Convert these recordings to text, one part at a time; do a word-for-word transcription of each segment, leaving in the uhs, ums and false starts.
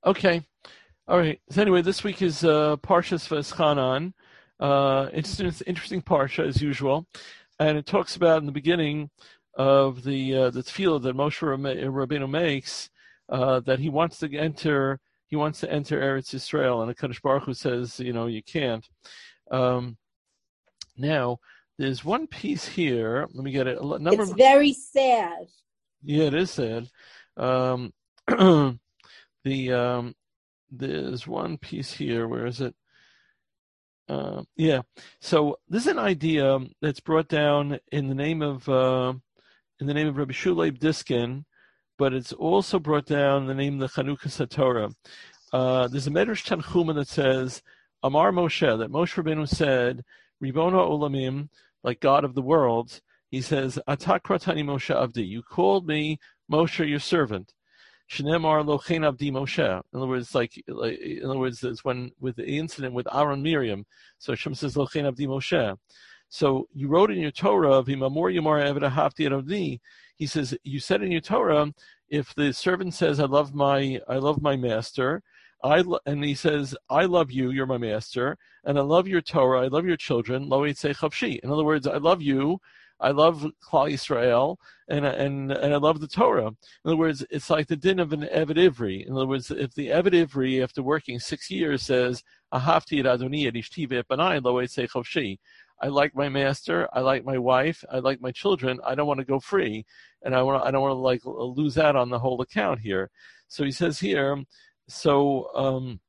Okay. All right. So anyway, this week is uh, Parshas V'eschanan. Uh, it's an interesting parsha as usual, and it talks about in the beginning of the uh, the tefillah that Moshe Rabbeinu makes uh, that he wants to enter he wants to enter Eretz Yisrael, and the Kadosh Baruch Hu says, you know, you can't. Um, now there's one piece here. Let me get it. A number. It's very sad. Yeah, it is sad. Um, the um, There's one piece here. Where is it? Uh, yeah. So this is an idea that's brought down in the name of uh, in the name of Rabbi Shulei Diskin, but it's also brought down in the name of the Chanukah Satorah. Uh, there's a Medrash Tanchuma that says Amar Moshe, that Moshe Rabbeinu said, Ribono Olamim, like God of the world. He says, Atak Kratani Moshe Avdi, you called me Moshe, your servant. Shnemar Lochein Avdi Moshe. In other words, like, like in other words, it's when with the incident with Aaron Miriam. So Hashem says Lochein Avdi Moshe. So you wrote in your Torah, V'mamor Yomar Eved Ahavti Avdi. He says you said in your Torah, if the servant says, I love my I love my master, I lo-, and he says, I love you, you're my master, and I love your Torah, I love your children. Lo Eitzei Chavshi. In other words, I love you. I love Klal Yisrael, and and and I love the Torah. In other words, it's like the din of an Eved Ivri. In other words, if the Eved Ivri, after working six years, says, Ahavti et Adoni et ishti ve'et banai lo eitzei chavshi. I like my master, I like my wife, I like my children. I don't want to go free, and I want I don't want to like lose out on the whole account here. So he says here, so um,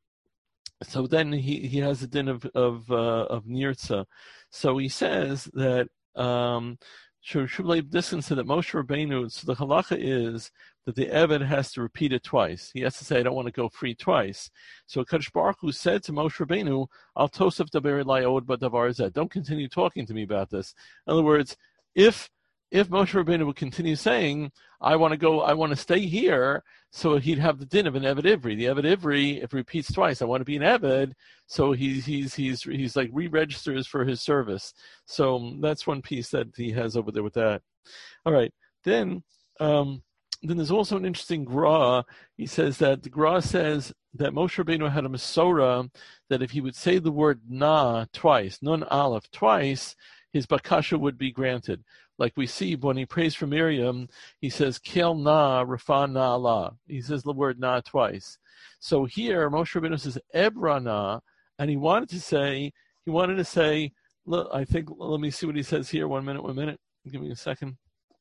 so then he, he has a din of of uh, of nirtza. So he says that. Um, Shulei Diskin said that Moshe Rabbeinu, so the halacha is that the Eved has to repeat it twice. He has to say, I don't want to go free twice. So Kadosh Baruch Hu said to Moshe Rabbeinu, Al Tosef Daber Elai Od B'Davar Zeh. Don't continue talking to me about this. In other words, if if Moshe Rabbeinu would continue saying, I want to go, I want to stay here, so he'd have the din of an Eved Ivri. The Eved Ivri, if he repeats twice, I want to be an Eved, so he's he's he's he's like re-registers for his service. So that's one piece that he has over there with that. All right, then um, then there's also an interesting Gra. He says that the Gra says that Moshe Rabbeinu had a Masorah that if he would say the word Na twice, Nun Aleph twice, his bakasha would be granted. Like we see when he prays for Miriam, he says, Kel na, Rafa na Allah. He says the word na twice. So here, Moshe Rabbeinu says, Ebra na, and he wanted to say, he wanted to say, look, I think, let me see what he says here. One minute, one minute. Give me a second.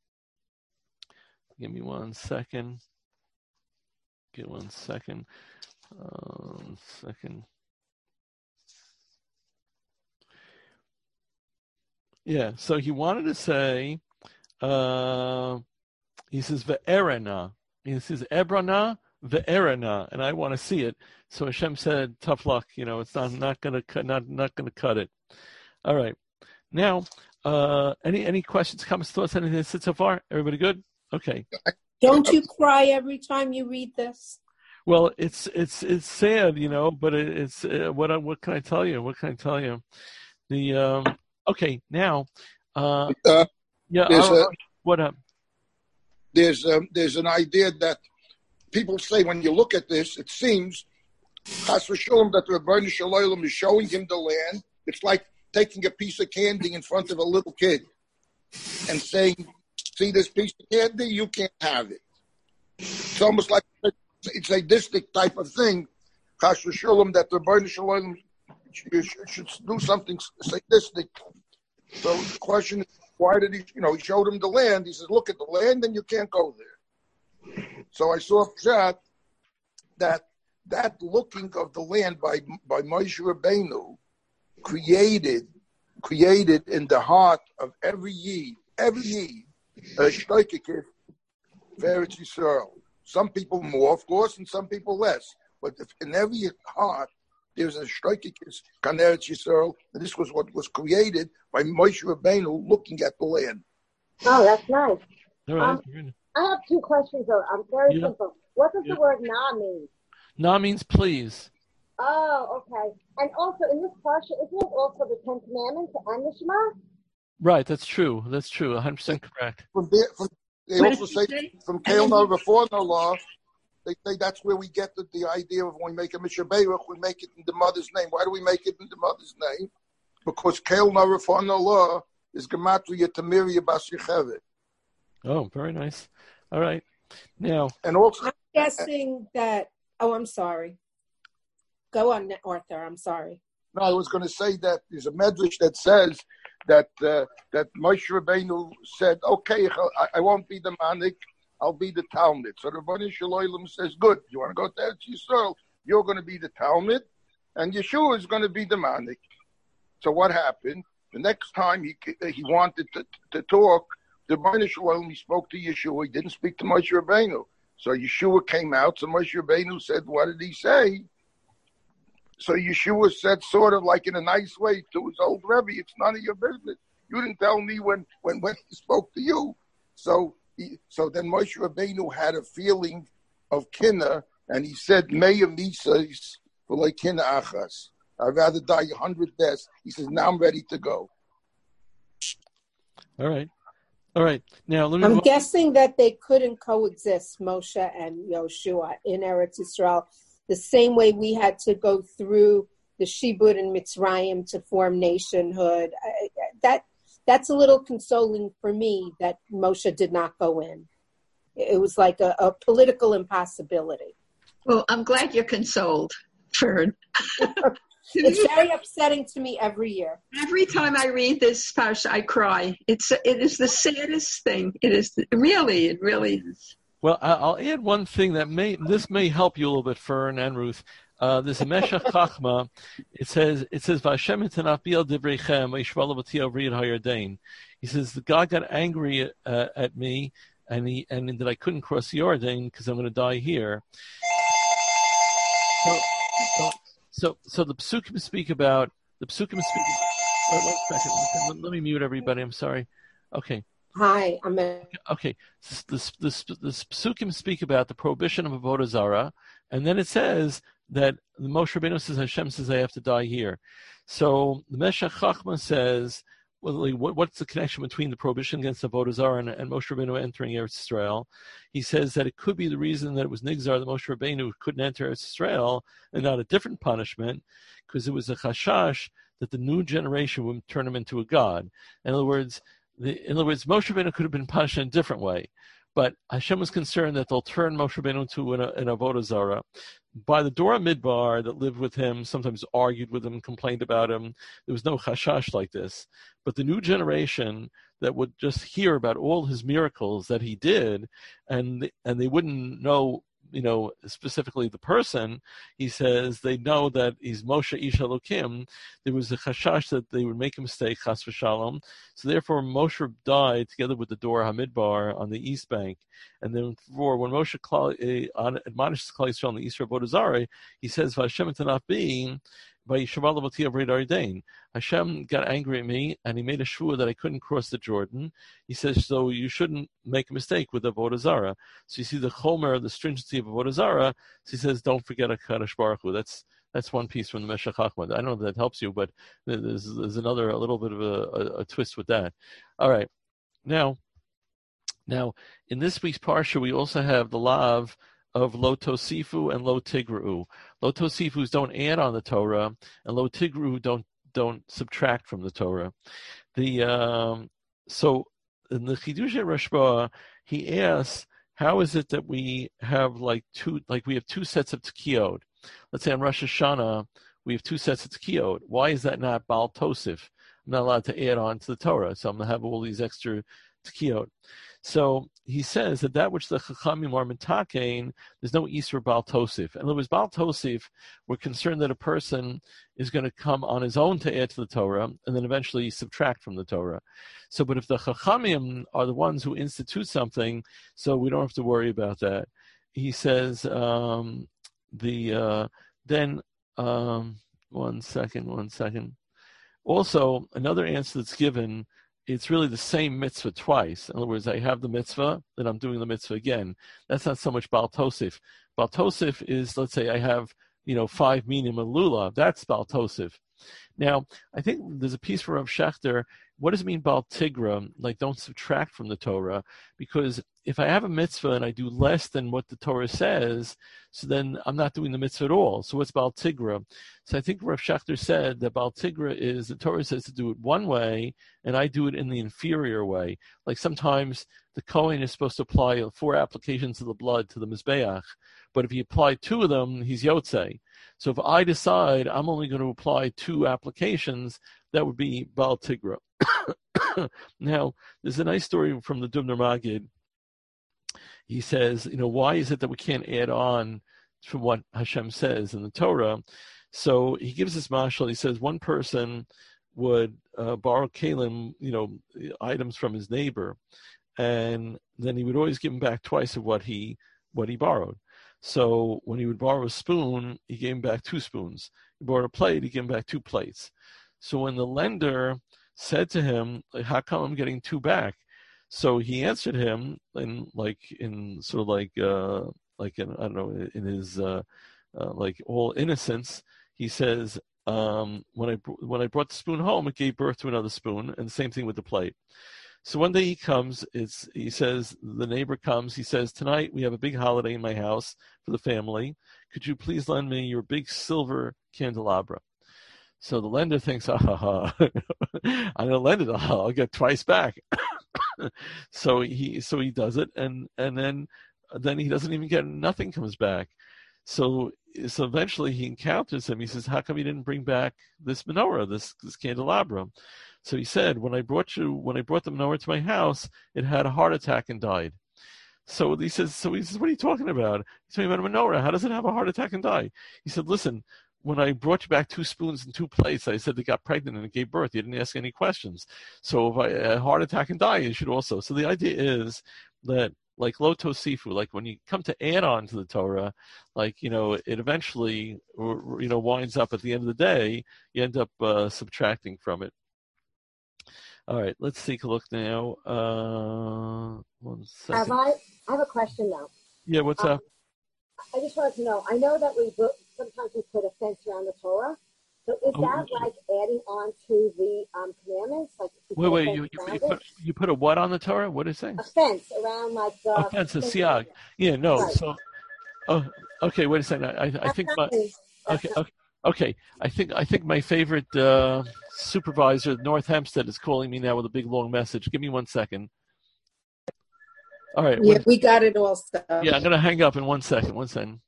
Give me one second. Give one second. Uh, second. Yeah, so he wanted to say, uh, he says, Ve'erena. He says, Ebrana, Ve'erena, and I want to see it. So Hashem said, tough luck, you know, it's not, not going to cut, not, not going to cut it. All right. Now, uh, any, any questions, comments, thoughts, anything that's said so far? Everybody good? Okay. Don't you cry every time you read this? Well, it's, it's, it's sad, you know, but it, it's, uh, what, what can I tell you? What can I tell you? The, um, Okay, now, uh, uh, yeah, a, what up? There's um, there's an idea that people say when you look at this, it seems Chas v'Shalom that the Rebbeinu Shalom is showing him the land. It's like taking a piece of candy in front of a little kid and saying, "See this piece of candy? You can't have it." It's almost like it's a distinct type of thing. Chas v'Shalom that the Rebbeinu Shalom you should, should do something sadistic. So the question is, why did he, you know, he showed him the land. He says, look at the land and you can't go there. So I saw a shot that that looking of the land by by Moshe Rabbeinu created, created in the heart of every Yid, every Yid, a shtoikikif for Eretz Yisrael. Some people more, of course, and some people less. But if in every heart, there's a shtoikikis kan Eretz Yisrael, and this was what was created by Moshe Rabbeinu looking at the land. Oh, that's nice. All right. Um, I have two questions, though. I'm very yeah. simple. What does yeah. the word na mean? Na means please. Oh, okay. And also, in this parsha, isn't it also the Ten Commandments and the Shema? Right, that's true. That's true. one hundred percent correct. From there, from, they what also say, say from Kael no before no law, They say that's where we get the, the idea of when we make a Mishnah Berurah, we make it in the mother's name. Why do we make it in the mother's name? Because Kel Narafan Allah is Gematria Tamiria Bas Yechevet. Oh, very nice. All right. Now, and also, I'm guessing that. Oh, I'm sorry. Go on, Arthur. I'm sorry. No, I was going to say that there's a medrash that says that uh, that Moshe Rabbeinu said, "Okay, I, I won't be the manik, I'll be the Talmud." So the Rebbeinu Shalom says, "Good. You want to go to Eretz Yisrael? You're going to be the Talmud, and Yeshua is going to be the manik." So what happened? The next time he he wanted to, to talk, the Rebbeinu Shalom, he spoke to Yeshua. He didn't speak to Moshe Rabbeinu. So Yeshua came out. So Moshe Rabbeinu said, "What did he say?" So Yeshua said, sort of like in a nice way to his old Rebbe, "It's none of your business. You didn't tell me when when, when he spoke to you." So he, so then Moshe Rabbeinu had a feeling of kinna, and he said, "Meya misas v'lo kinna achas." I'd rather die a hundred deaths. He says, "Now I'm ready to go." All right. All right. Now, let me I'm move- guessing that they couldn't coexist, Moshe and Yoshua, in Eretz Yisrael, the same way we had to go through the Shibud and Mitzrayim to form nationhood. I, that that's a little consoling for me that Moshe did not go in. It was like a, a political impossibility. Well, I'm glad you're consoled, Fern. It's very upsetting to me every year. Every time I read this parsha, I cry. It's it is the saddest thing. It is really, it really is. Well, I'll add one thing that may this may help you a little bit, Fern and Ruth. Uh, there's a Meshach Chachma. It says it says Vashem etanafil divreichem v'yishvalu b'tiyah v'riyad hayardain. He says the God got angry uh, at me, and he and that I couldn't cross the Jordan because I'm going to die here. So, so, so, so the Psukim speak about the Psukim speak. Wait, one second. Let, let me mute everybody. I'm sorry. Okay. Hi, I'm a- Okay, the, the, the, the Psukim speak about the prohibition of Avodah Zarah, and then it says that the Moshe Rabbeinu says, Hashem says, I have to die here. So the Meshach Chachma says, well, what, what's the connection between the prohibition against Avodah Zarah and, and Moshe Rabbeinu entering Eretz Yisrael? He says that it could be the reason that it was Nigzar, that Moshe Rabbeinu couldn't enter Eretz Yisrael, and not a different punishment, because it was a chashash that the new generation would turn him into a god. In other words, The, in other words, Moshe Rabbeinu could have been punished in a different way, but Hashem was concerned that they'll turn Moshe Rabbeinu into an, an Avodah Zarah. By the Dora Midbar that lived with him, sometimes argued with him, complained about him, there was no chashash like this. But the new generation that would just hear about all his miracles that he did, and and they wouldn't know, you know, specifically the person, he says they know that he's Moshe Ish Elokim. There was a chashash that they would make a mistake, chas v'shalom. So therefore, Moshe died together with the Dor Hamidbar on the east bank. And then for when Moshe uh, admonishes Klal Yisrael on the east of Avodah Zarah, he says, "V'Hashem etanaf bi v'yishaval l'votiyah v'reid ardain." Hashem got angry at me, and he made a shvua that I couldn't cross the Jordan. He says, so you shouldn't make a mistake with Avodah Zarah. So you see the chomer, the stringency of Avodah Zarah. So he says, don't forget HaKadosh Baruch Hu. That's that's one piece from the Meshach Chachma. I don't know if that helps you, but there's there's another a little bit of a, a, a twist with that. All right, now, now in this week's parsha we also have the lav of Lo Tosifu and Lo Tigra'u. Lo Tosifus don't add on the Torah, and Lo Tigra'u don't don't subtract from the Torah. The um, so in the Chidush Rashba, he asks, how is it that we have like two, like we have two sets of Tkiyot? Let's say on Rosh Hashanah, we have two sets of Tkiyot. Why is that not Baal Tosif? I'm not allowed to add on to the Torah, so I'm going to have all these extra Tkiyot. So he says that that which the Chachamim are mitakein, there's no Isra Baal Tosif. In other words, Baal Tosif, we're concerned that a person is going to come on his own to add to the Torah and then eventually subtract from the Torah. So, but if the Chachamim are the ones who institute something, so we don't have to worry about that. He says, um, the uh, then, um, one second, one second. Also, another answer that's given, it's really the same mitzvah twice. In other words, I have the mitzvah, then I'm doing the mitzvah again. That's not so much Baal Tosif. Baal Tosif is, let's say I have, you know, five minim and lulav. That's Baal Tosif. Now, I think there's a piece for Rav Shechter what does it mean Baal Tigra? Like, don't subtract from the Torah, because if I have a mitzvah and I do less than what the Torah says, so then I'm not doing the mitzvah at all. So what's Baal Tigra? So I think Rav Schachter said that Baal Tigra is the Torah says to do it one way, and I do it in the inferior way. Like sometimes the Kohen is supposed to apply four applications of the blood to the Mizbeach, but if he applied two of them, he's Yotzei. So if I decide I'm only going to apply two applications, that would be Baal Tigra. Now, there's a nice story from the Dubner Magid. He says, you know, why is it that we can't add on from what Hashem says in the Torah? So he gives this mashal. He says one person would uh, borrow kalim, you know, items from his neighbor, and then he would always give him back twice of what he what he borrowed. So when he would borrow a spoon, he gave him back two spoons. He borrowed a plate, he gave him back two plates. So when the lender said to him, like, how come I'm getting two back? So he answered him in like in sort of like uh, like in, I don't know, in his uh, uh, like all innocence. He says, um, when I when I brought the spoon home, it gave birth to another spoon, and the same thing with the plate. So one day he comes, it's, he says, the neighbor comes, he says, tonight we have a big holiday in my house for the family. Could you please lend me your big silver candelabra? So the lender thinks, ah, ha, ha. I'm going to lend it, I'll get twice back. so he so he does it, and, and then then he doesn't even get, nothing comes back. So so eventually he encounters him. He says, how come you didn't bring back this menorah, this, this candelabra? So he said, when I brought you, when I brought the menorah to my house, it had a heart attack and died. So he says, so he says, what are you talking about? He's talking about a menorah. How does it have a heart attack and die? He said, listen, when I brought you back two spoons and two plates, I said they got pregnant and it gave birth. You didn't ask any questions. So if I, a heart attack and die, you should also. So the idea is that, like lo tosifu, like when you come to add on to the Torah, like, you know, it eventually, or, you know, winds up at the end of the day, you end up uh, subtracting from it. All right, let's take a look now. Uh, one second. Have I, I have a question now. Yeah, what's um, up? I just wanted to know, I know that we sometimes we put a fence around the Torah. So is Oh, that like adding on to the um, commandments? Like wait, wait, you, you, you, put, you put a what on the Torah? What is it saying? A fence around like the... A fence, a siag. Yeah, no, right. so, oh, okay, wait a second. I, I think my, okay, okay, okay. I think, I think my favorite uh, supervisor, North Hempstead, is calling me now with a big, long message. Give me one second. All right. Yeah, when, we got it all stuff. Yeah, I'm going to hang up in one second. One second.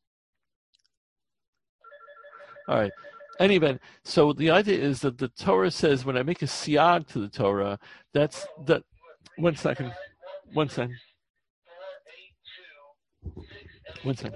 All right. Anyway, so the idea is that the Torah says when I make a siag to the Torah, that's that. One second. One second. One second.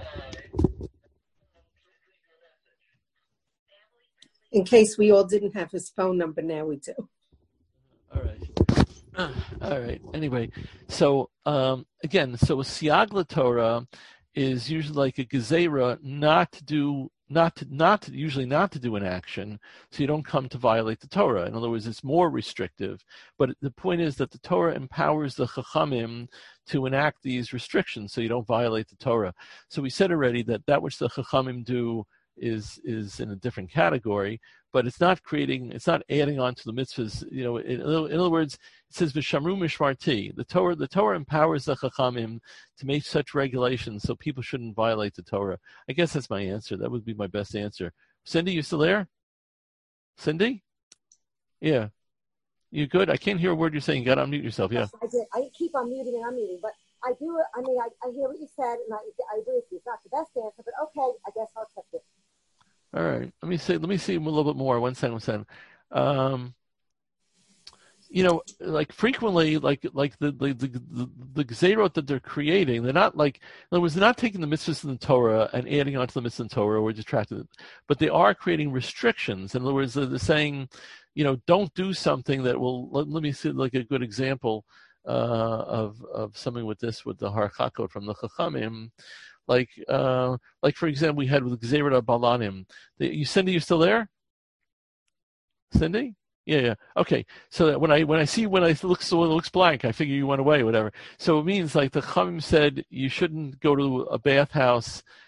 In case we all didn't have his phone number, now we do. All right. Uh, all right. Anyway, so um, again, so a siag l'Torah is usually like a gezerah not to do, not to, not to, usually not to do an action, so you don't come to violate the Torah. In other words, it's more restrictive. But the point is that the Torah empowers the chachamim to enact these restrictions, so you don't violate the Torah. So we said already that that which the chachamim do is is in a different category, but it's not creating, it's not adding on to the mitzvahs. You know, in, in other words, it says v'shamru mishmarti. The Torah, the Torah empowers the chachamim to make such regulations so people shouldn't violate the Torah. I guess that's my answer. That would be my best answer. Cindy, you still there? Cindy? Yeah. You good? I can't hear a word you're saying. You got to unmute yourself. Yeah. Yes, I did. I keep on muting and unmuting, but I do. I mean, I, I hear what you said, and I, I agree with you. It's not the best answer, but okay. I guess I'll accept it. All right. Let me see. Let me see a little bit more. One second. One second. Um, you know, like frequently, like like the the the, the, the gzerot that they're creating, they're not like, in other words, they're not taking the mitzvahs in the Torah and adding on to the mitzvahs in the Torah or detracting it, but they are creating restrictions. In other words, they're saying, you know, don't do something that will. Let, let me see, like a good example uh, of of something with this with the harchakot from the chachamim. Like, uh, like for example, we had with Gzeirat Balanim. You, Cindy, you still there? Cindy? Yeah, yeah. Okay. So that when I when I see when I look so it looks blank, I figure you went away, whatever. So it means like the Chachamim said you shouldn't go to a bathhouse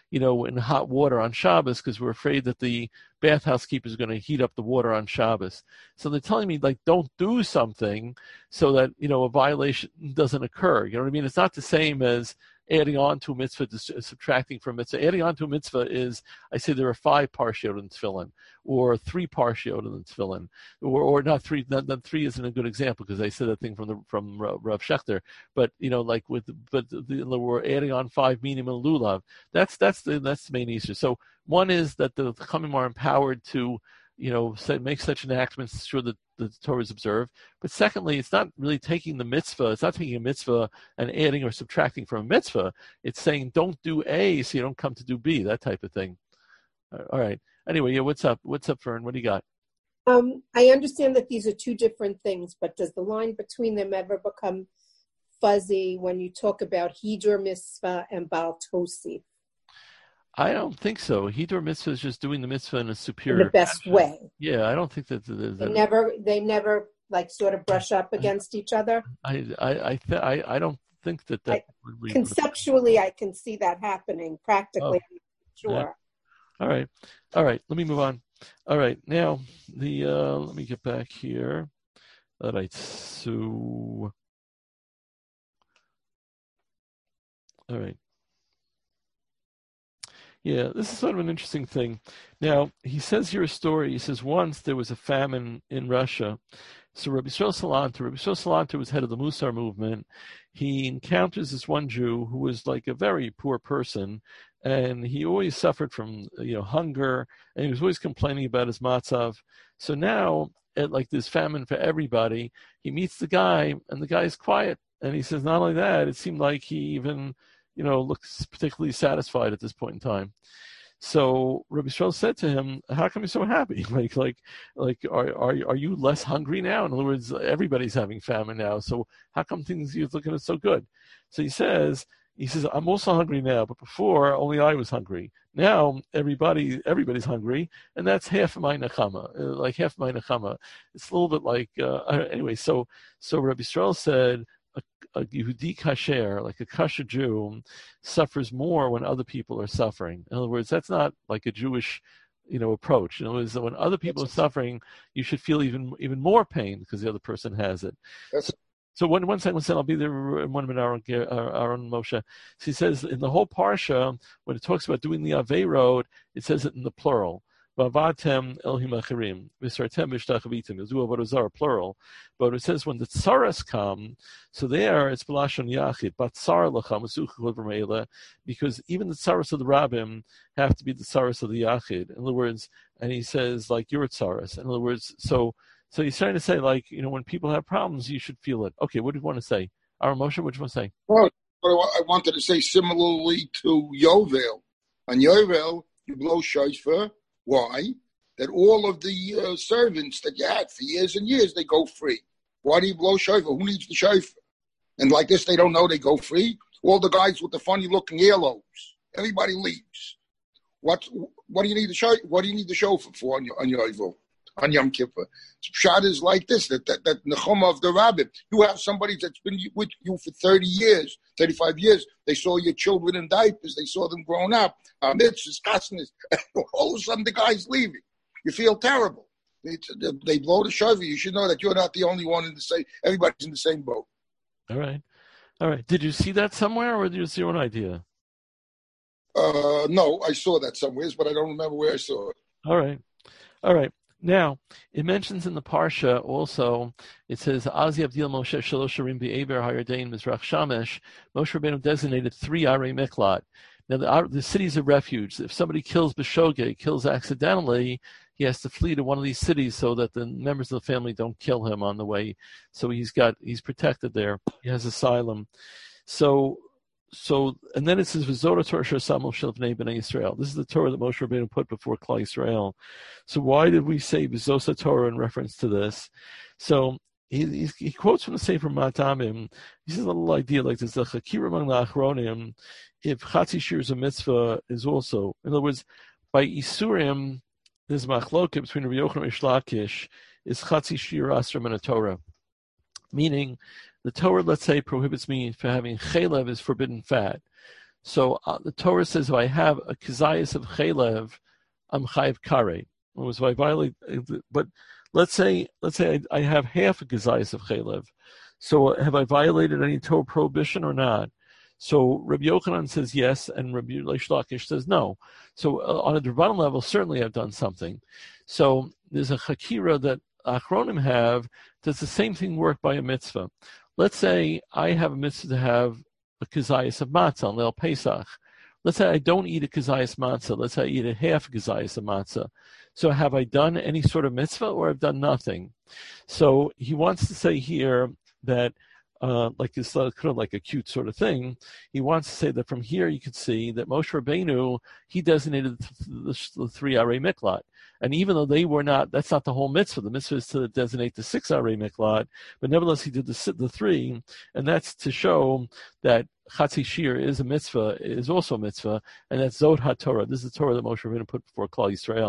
you know, in hot water on Shabbos because we're afraid that the bathhouse keeper is going to heat up the water on Shabbos. So they're telling me, like, don't do something so that, you know, a violation doesn't occur. You know what I mean? It's not the same as adding on to a mitzvah, subtracting from a mitzvah. Adding on to a mitzvah is, I say there are five parshiot in tefillin, or three parshiot in tefillin, or or not three. Not, not three isn't a good example because I said that thing from the from Rav Shechter. But you know, like with but the, we're adding on five minim and lulav. That's that's the that's the main issue. So one is that the Chachamim are empowered to, you know, say, make such enactments, ensure that the Torah is observed. But secondly, it's not really taking the mitzvah. It's not taking a mitzvah and adding or subtracting from a mitzvah. It's saying don't do A so you don't come to do B, that type of thing. All right. Anyway, yeah, what's up? What's up, Fern? What do you got? Um, I understand that these are two different things, but does the line between them ever become fuzzy when you talk about Hidur Mitzvah and Baal Tosif? I don't think so. Hidur Mitzvah is just doing the mitzvah in a superior in the best fashion. way. Yeah, I don't think that, that, that they never they never like sort of brush up against each other. I I I th- I, I don't think that that I, really conceptually I can see that happening. Practically, oh, sure. Yeah. All right, all right. Let me move on. All right, now the uh, let me get back here. All right, so all right. Yeah, this is sort of an interesting thing. Now, he says here a story. He says once there was a famine in Russia. So Rabbi Yisrael Salanter, Rabbi Yisrael Salanter was head of the Musar movement. He encounters this one Jew who was like a very poor person, and he always suffered from, you know, hunger, and he was always complaining about his matzav. So now, at like this famine for everybody, he meets the guy, and the guy's quiet. And he says, not only that, it seemed like he even, you know, looks particularly satisfied at this point in time. So Rabbi Yisrael said to him, how come you're so happy? Like, like, like, are, are, are you less hungry now? In other words, everybody's having famine now. So how come things you're looking at so good? So he says, he says, I'm also hungry now, but before only I was hungry. Now everybody, everybody's hungry, and that's half of my nechama, like half of my nechama. It's a little bit like, uh, anyway, so, so Rabbi Yisrael said, a Yehudi kasher, like a kosher Jew, suffers more when other people are suffering. In other words, that's not like a Jewish, you know, approach. In other words, when other people are suffering, you should feel even even more pain because the other person has it. That's So one one second, I'll be there in one minute, Aaron, Aaron Moshe. So he says in the whole parsha, when it talks about doing the Avei road, it says it in the plural. Vavatem Elohim Achirim, Visartem Vishtachavitim, you'll do avodah zarah, plural. But it says when the tsaras come, so there it's B'lashon Yachid, but tsar lacham, Masuchot V'meila, because even the tsaras of the rabbim have to be the tsaras of the Yachid. In other words, and he says, like, your tsaras. In other words, so so he's trying to say, like, you know, when people have problems, you should feel it. Okay, what do you want to say? Aaron Moshe, what do you want to say? Well, I wanted to say similarly to Yovel. On Yovel, you blow shofar. Why? That all of the uh, servants that you had for years and years, they go free. Why do you blow shofar? Who needs the shofar? And like this, they don't know they go free. All the guys with the funny-looking earlobes, everybody leaves. What? What do you need the shofar? What do you need the shofar for on your on your Yovel, on Yom Kippur? Pshat is like this: that that that nechama of the rabbin. You have somebody that's been with you for thirty years, thirty-five years. They saw your children in diapers. They saw them grown up. Mitzvahs, kasnas. All of a sudden, the guy's leaving. You feel terrible. They, they blow the shofar. You should know that you're not the only one in the same. Everybody's in the same boat. All right, all right. Did you see that somewhere, or did you see your own idea? Uh, no, I saw that somewhere, but I don't remember where I saw it. All right, all right. Now, it mentions in the Parsha also, it says, Azi Abdil Moshe Shalosh Sharim Be'eber Hayardain Mizrach Shamesh. Moshe Rabbeinu designated three Arei Miklat. Now, the, the cities of refuge. If somebody kills B'shogeg, kills accidentally, he has to flee to one of these cities so that the members of the family don't kill him on the way. So he's got, he's protected there. He has asylum. So, so, and then it says, V'zora Torah Shasamo Shel Bnei Bnei Yisrael. This is the Torah that Moshe Rabbeinu put before Klal Yisrael. So why did we say V'zosa Torah in reference to this? So he, he, he quotes from the Sefer Matamim. He says a little idea like this: the Chakir among the Achronim, if Chatzi Shir is a mitzvah, is also, in other words, by Isurim, there's machloket between Rabbi Yochanan and Rish Lakish, is Chatzi Shir Asram and a Torah, meaning the Torah, let's say, prohibits me for having chalev is forbidden fat. So uh, the Torah says, if I have a kizayis of chelev, I'm chayiv karei. Was if I violate, but let's say let's say I, I have half a kizayis of chelev. So have I violated any Torah prohibition or not? So Rabbi Yochanan says yes, and Rabbi Reish Lakish says no. So uh, on a Drabanan level, certainly I've done something. So there's a chakira that Achronim have. Does the same thing work by a mitzvah? Let's say I have a mitzvah to have a kizayis of matzah on Leil Pesach. Let's say I don't eat a kizayis matzah. Let's say I eat a half kizayis of matzah. So have I done any sort of mitzvah, or I've done nothing? So he wants to say here that Uh, like it's kind of like a cute sort of thing. He wants to say that from here you could see that Moshe Rabbeinu, he designated the, the, the three Arei Miklat. And even though they were not, that's not the whole mitzvah. The mitzvah is to designate the six Arei Miklat, but nevertheless he did the, the three, and that's to show that Chatzi Shir is a mitzvah, is also a mitzvah, and that's Zod HaTorah. This is the Torah that Moshe Rabbeinu put before Klal Yisrael.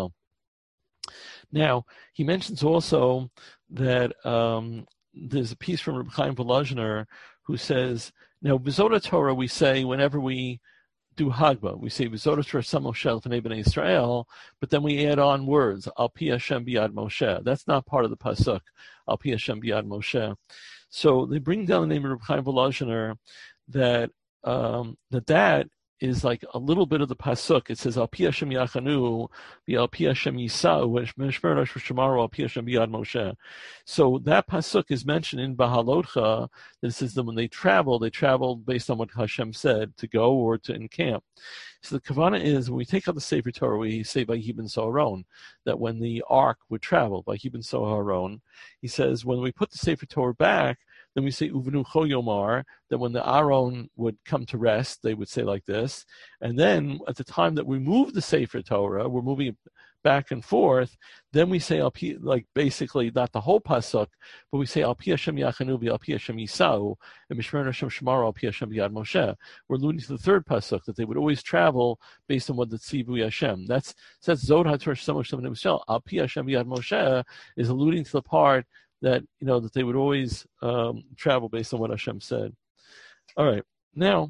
Now, he mentions also that um, there's a piece from Reb Chaim Volozhiner who says, now, V'zot Torah we say whenever we do Hagba, we say V'zot Torah Sam Moshe L'fnei Bnei Israel, but then we add on words, Al Pi Hashem B'yad Moshe. That's not part of the pasuk, Al Pi Hashem B'yad Moshe. So they bring down the name of Reb Chaim Volozhiner that um, that that is like a little bit of the pasuk. It says Al Pi Hashem Yachanu, Al Pi Hashem Yisau, Mishmer Shamaru, Al Pi Hashem B'yad Moshe. So that pasuk is mentioned in Bahalotcha. That it says that when they travel, they traveled based on what Hashem said to go or to encamp. So the Kavanah is when we take out the Sefer Torah, we say by Ibn Soharon that when the ark would travel by Ibn Soharon, he says when we put the Sefer Torah back, then we say Uvenu Cho Yomar, that when the Aaron would come to rest, they would say like this. And then at the time that we move the Sefer Torah, we're moving it back and forth, then we say, like basically not the whole pasuk, but we say Al Pi Hashem Yachanu Al Pi Hashem Yisau and Mishmer Hashem Shamaru Al Pi Hashem B'yad Moshe. We're alluding to the third pasuk that they would always travel based on what the Tzivu Hashem. That's that's Zod HaTorah Sam Moshe L'fnei Al Pi Hashem B'yad Moshe is alluding to the part that you know that they would always um, travel based on what Hashem said. All right, now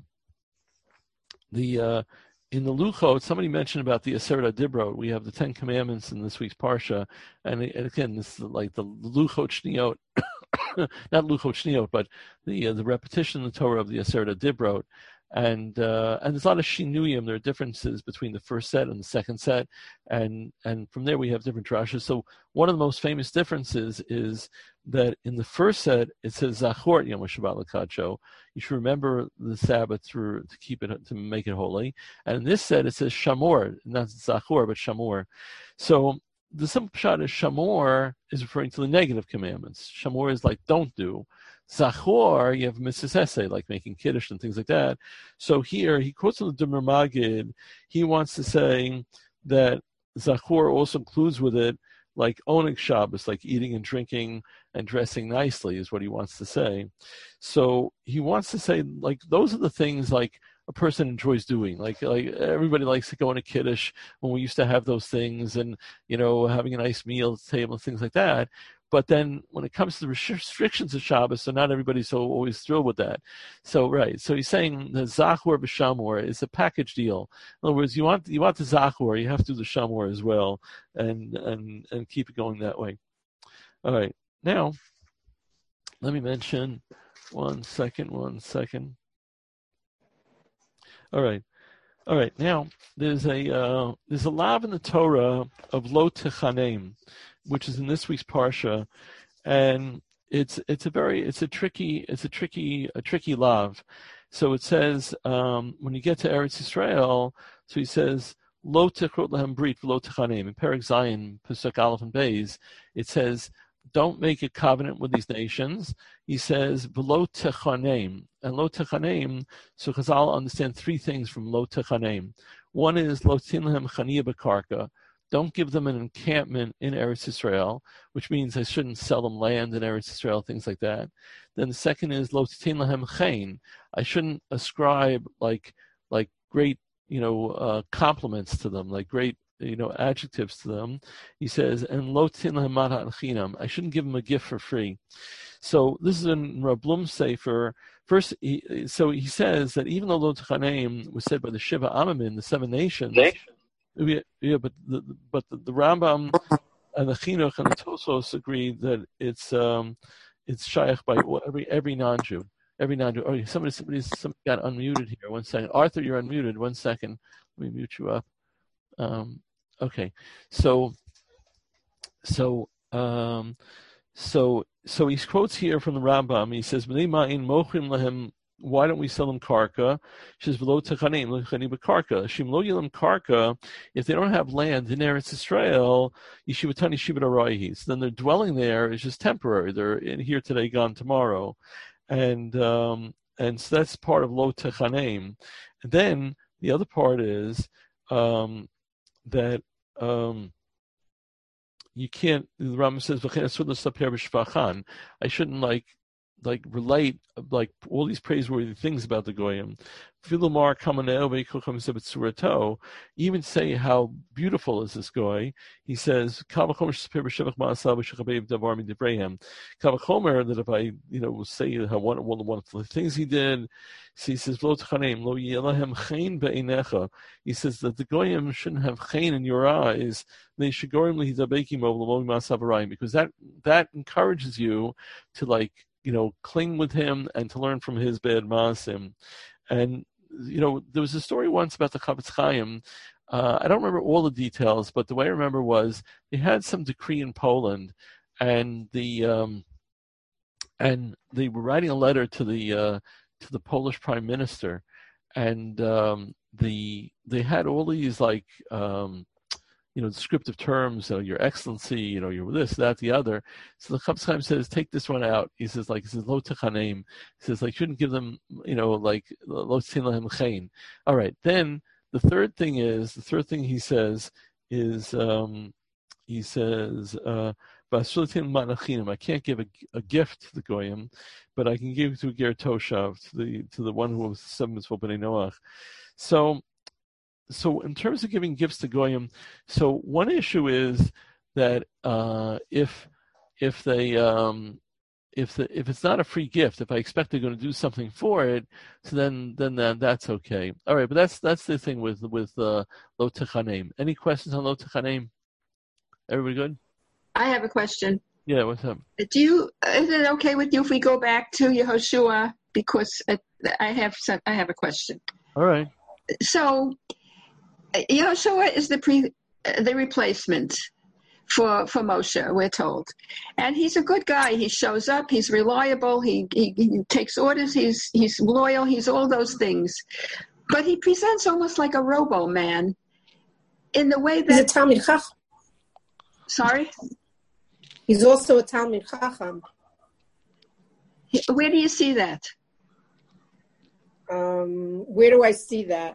the uh, in the Luchot, somebody mentioned about the Aseret HaDibrot. We have the Ten Commandments in this week's Parsha, and, and again, this is like the Luchot Shniot, not Luchot Shniot, but the uh, the repetition in the Torah of the Aseret HaDibrot. And uh, and there's a lot of shinuyim. There are differences between the first set and the second set, and and from there we have different drashas. So one of the most famous differences is that in the first set it says Zachor Yom HaShabbat L'Kadsho. You should remember the Sabbath to to keep it to make it holy. And in this set it says Shamor, not Zachor but Shamor. So the simple pshat is Shamor is referring to the negative commandments. Shamor is like don't do. Zachor, you have mitzvahs essay, like making kiddush and things like that. So here, he quotes from the Dumar Magid, he wants to say that Zachor also includes with it, like Oneg Shabbos, like eating and drinking and dressing nicely is what he wants to say. So he wants to say, like, those are the things, like, a person enjoys doing. Like, like everybody likes to go on a kiddush when we used to have those things and, you know, having a nice meal at the table and things like that. But then when it comes to the restrictions of Shabbos, so not everybody's so always thrilled with that. So, right. So he's saying the Zachor b'Shamor is a package deal. In other words, you want you want the Zachor, you have to do the Shamor as well and, and, and keep it going that way. All right. Now, let me mention one second, one second. All right. All right. Now, there's a uh, there's a lav in the Torah of Lo Techanem, which is in this week's parsha, and it's it's a very it's a tricky it's a tricky a tricky lav. So it says um, when you get to Eretz Yisrael, so he says Lo Techrot Lahem Brit V'Lo Techanem in Perek Zayin Pasuk Aleph and Beis. It says don't make a covenant with these nations. He says V'Lo Techanem and Lo Techanem. So Chazal understand three things from Lo Techanem. One is Lo Tin Lahem Chaniya B'Karka. Don't give them an encampment in Eretz Yisrael, which means I shouldn't sell them land in Eretz Yisrael, things like that. Then the second is Lo Titin Lahem Chain. I shouldn't ascribe like like great you know, uh, compliments to them, like great, you know, adjectives to them. He says, and lo tin lahem matah chinam. I shouldn't give them a gift for free. So this is in Reb Blum's Sefer. First, he, so he says that even though Lo Techaneim was said by the Shiva Amamim, the seven nations, yeah, yeah, but the, but the, the Rambam and the Chinuch and the Tosos agree that it's um, it's shaykh by every every non-Jew, every non-Jew. Oh, somebody somebody somebody got unmuted here. One second, Arthur, you're unmuted. One second, let me mute you up. Um, okay, so so um, so. So he quotes here from the Rambam. He says, why don't we sell them karka? She says, karka. Shimlo yilam karka. If they don't have land in Eretz Israel, yeshivatani shivat arayis. Then their dwelling there is just temporary. They're in here today, gone tomorrow, and um, and so that's part of lo techaneim. And then the other part is um, that. Um, You can't. The Rambam says, I shouldn't like, like relate like all these praiseworthy things about the goyim. Even say how beautiful is this goy. He says, that if I, you know, say how one one of the wonderful things he did. So he says, he says that the goyim shouldn't have chain in your eyes. They should go because that that encourages you to, like, you know, cling with him and to learn from his bad maasim. And, you know, there was a story once about the Chafetz Chaim. Uh, I don't remember all the details, but the way I remember was they had some decree in Poland, and the um, and they were writing a letter to the uh, to the Polish Prime Minister, and um, the they had all these like. Um, you know, descriptive terms, uh, your excellency, you know, you're this, that, the other. So the Chafetz Chaim says, take this one out. He says, like, he says, lo techaneim. He says, like, shouldn't give them, you know, like, lo tzin lahem chain. All right. Then the third thing is, the third thing he says is, um, he says, uh, I can't give a, a gift to the goyim, but I can give it to a ger toshav, to the to the one who was seven mitzvot b'nei Noach. So. So in terms of giving gifts to goyim, so one issue is that uh, if if they um, if the if it's not a free gift, if I expect they're going to do something for it, so then then then that's okay. All right, but that's that's the thing with with uh, lo techaneim. Any questions on lo techaneim? Everybody good? I have a question. Yeah, what's up? Do you is it okay with you if we go back to Yehoshua, because I have some, I have a question. All right. So. Yehoshua is the pre, the replacement for for Moshe, we're told, and he's a good guy. He shows up. He's reliable. He he, he takes orders. He's he's loyal. He's all those things, but he presents almost like a robo man, in the way that. He's a Talmid Chacham. Sorry. He's also a Talmid Chacham. Where do you see that? Um, where do I see that?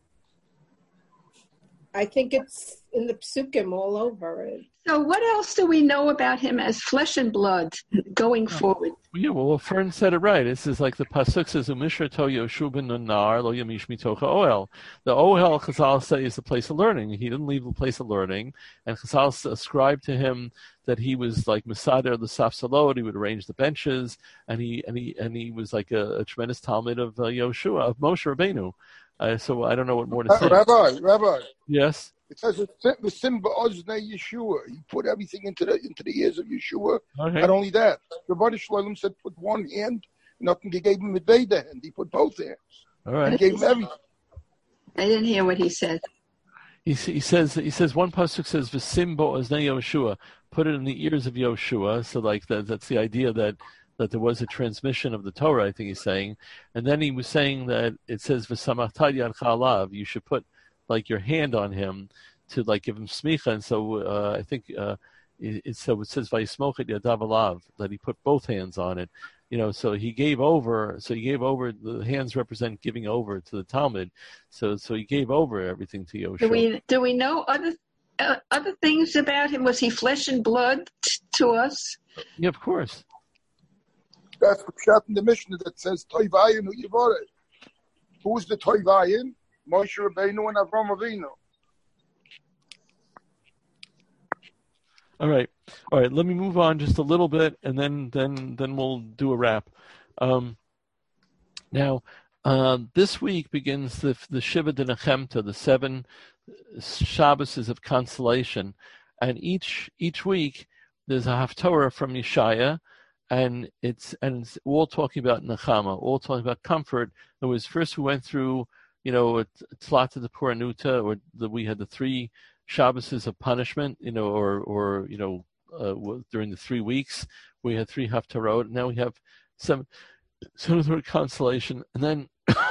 I think it's in the psukim all over it. So what else do we know about him as flesh and blood going oh. forward? Yeah, well, Fern said it right. This is like the pasuk says, "Umishra to Yoshu ben Nar lo yamish mitocha ohel." The ohel, Chazal say, is the place of learning. He didn't leave the place of learning, and Chazal ascribed to him that he was like Masader the Safsalot. He would arrange the benches, and he and he and he was like a, a tremendous Talmud of uh, Yoshua, of Moshe Rabbeinu. Uh, so I don't know what more to say. Uh, Rabbi, Rabbi. Yes. It says the Simba Ozne Yeshua. He put everything into the into the ears of Yeshua. Okay. Not only that, the Rebbeinu Shalom said put one hand, and nothing. He gave him a Veda hand. He put both hands. All right. He gave him everything. I didn't hear what he said. He he says he says one pasuk says v'simbo Ozne Yoshua. Put it in the ears of Yoshua. So like that, that's the idea that. that there was a transmission of the Torah, I think he's saying. And then he was saying that it says, V'samachta yadcha alav, you should put like your hand on him to like give him smicha. And so uh, I think uh, it, it, so it says, Vayismochet yadav alav, that he put both hands on it. You know, so he gave over, so he gave over, the hands represent giving over to the Talmud. So so he gave over everything to Yoshua. Do we, do we know other uh, other things about him? Was he flesh and blood t- to us? Yeah, of course. That's the shot in the Mishnah that says Toivayin Hu Yivoreh. Who is the Toivayin? Moshe Rabbeinu and Avram Avinu. All right, all right. Let me move on just a little bit, and then then then we'll do a wrap. Um, now, uh, this week begins the the Shiva de Nechemta, the seven Shabbos of consolation, and each each week there's a Haftorah from Yeshaya, and it's and it's all talking about Nechama, all talking about comfort. It was first we went through, you know, Tzlata de Puranuta, or the, we had the three Shabbos of punishment, you know, or or you know, uh, during the three weeks we had three Haftarot. Now we have some some of the consolation, and then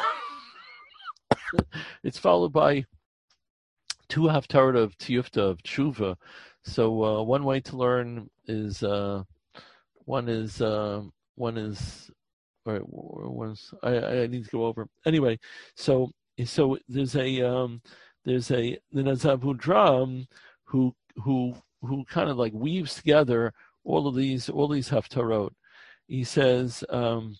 it's followed by two Haftarot of Tiyufta, of Tshuva. So uh, one way to learn is uh, one is uh, one is all right. One's I, I need to go over anyway. So so there's a um, there's a the Nazavudram who who who kind of like weaves together all of these all these Haftarot. He says um,